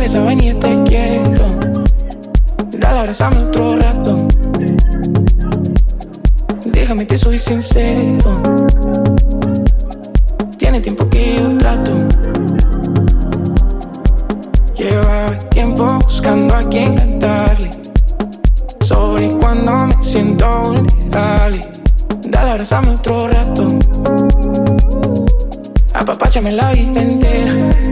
esa vaina te quiero. Dale, abrázame otro rato. Déjame que soy sincero. Tiene tiempo que yo trato. Lleva tiempo buscando a quien cantarle sobre cuando me siento vulnerable. Dale, abrázame otro rato. Apapáchame la vida entera.